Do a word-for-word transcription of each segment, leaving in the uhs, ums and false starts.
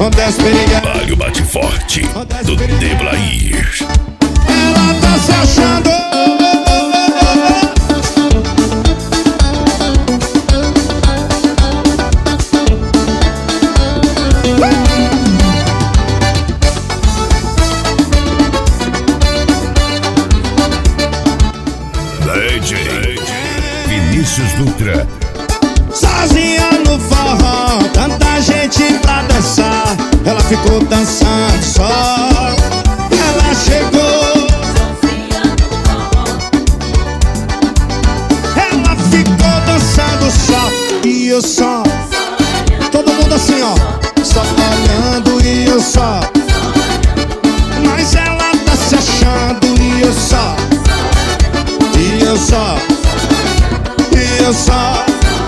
desce piriguete. Vale o bate forte do Deblair. Ela tá se achando. Vinícius Dutra. Sozinha no forró, tanta gente pra dançar. Ela ficou dançando só. Ela chegou. Sozinha no forró. Ela ficou dançando só. E eu só. Todo mundo assim, ó. Só olhando e eu só. Mas ela tá se achando e eu só. E eu só. E eu só.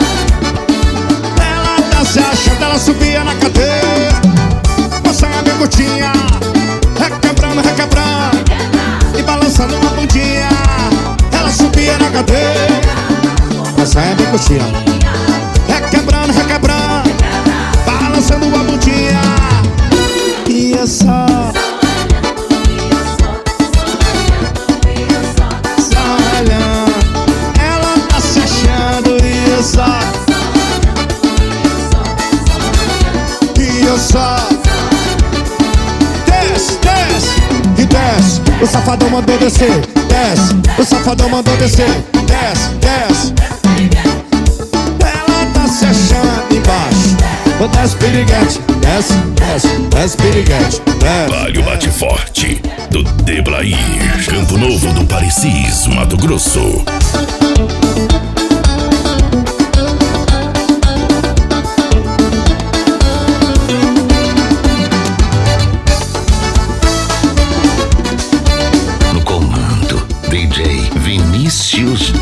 Ela tá se achando, ela subia na cadeira, passando a bigotinha, requebrando, requebrando e balançando uma bundinha. Ela subia na cadeira, passando a bigotinha, requebrando, requebrando, balançando uma bundinha. E eu só. Só desce, desce e desce. O safadão mandou descer. Desce, o safadão mandou descer. Desce, desce. Ela tá se achando embaixo. O desce piriguete. Desce, desce, desce piriguete. Desce. Vale o bate forte do Deblair. Campo Novo do Parecis, Mato Grosso. D J Vinícius